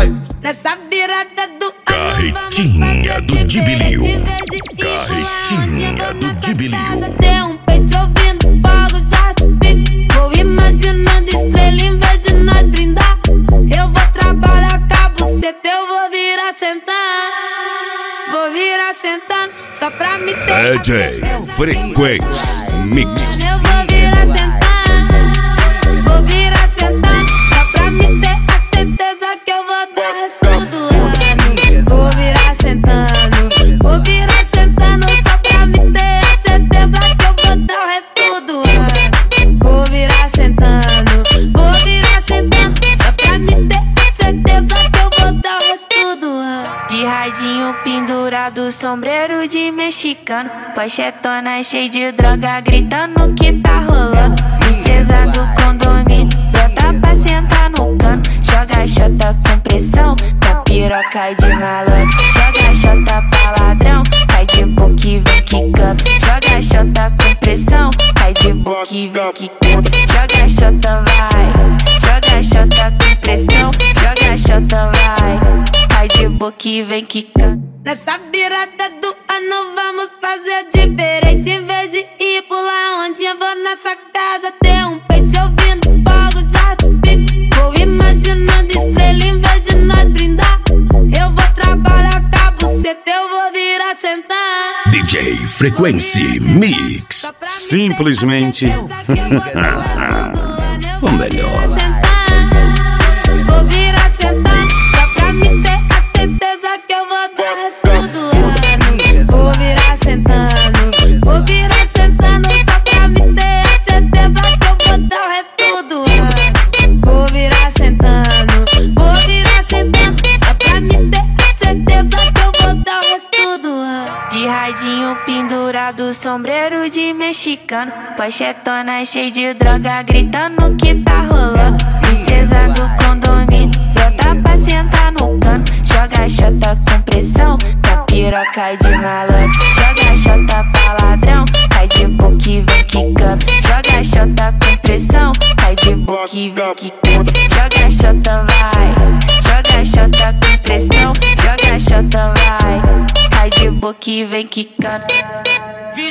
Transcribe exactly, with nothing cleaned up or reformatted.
vai. Nessa virada do Carretinha do Dibilio. Carretinha do Dibilio. Tem um peito ouvindo fogo, já subi. Vou imaginando estrela em vez de nós brindar. Eu vou trabalhar com a buceta, eu vou virar sentar. Vou virar sentando, só pra me ter. D J Frequência Mix. Eu vou virar sentando, vou virar sentando, só pra me ter a certeza que eu vou dar resto do ano. Vou virar sentando, vou virar sentando, só pra me ter a certeza que eu vou dar o resto do ano. Vou virar sentando, vou virar sentando, só pra me ter a certeza que eu vou dar o resto do ano. De radinho pendurado, sombreiro de mexicano, pochetona cheia de droga, gritando que tá rolando. Princesa do condomínio, brota pra sentar no cano. Joga xota com pressão, tá piroca de malandro. Joga xota pra ladrão, cai de boca e vem quicando. Joga xota com pressão, cai de boca e vem quicando. Joga xota, vai, joga xota com pressão. Joga xota, vai, cai de boca e vem quicando. Nessa virada do ano vamos fazer diferente. Em vez de ir pular onde eu vou nessa casa, ter um peito ouvindo fogo, já subi. Vou imaginando estrela em vez de nós brindar. Eu vou trabalhar com a buceta, eu vou virar sentar. D J Frequência Mix. Simplesmente o melhor. Vou virar sentar, só pra me ter a certeza que eu vou dar resto do ano. Vou virar sentando, vou virar sentando, só pra me ter a certeza que eu vou dar o resto do ano. Vou virar sentando, vou virar sentando, só pra me ter a certeza que eu vou dar o resto do ano. De radinho pendurado, sombreiro de mexicano, pochetona cheia de droga, gritando que tá rolando. Princesa do condomínio, brota pra sentar no cano. Joga xota com pressão, tá piroca de malandro. Joga xota pra ladrão, cai de boca e vem quicando. Joga xota com pressão, cai de boca e vem quicando. Joga xota, vai, joga xota com pressão. Joga xota, vai, cai de boca e vem quicando.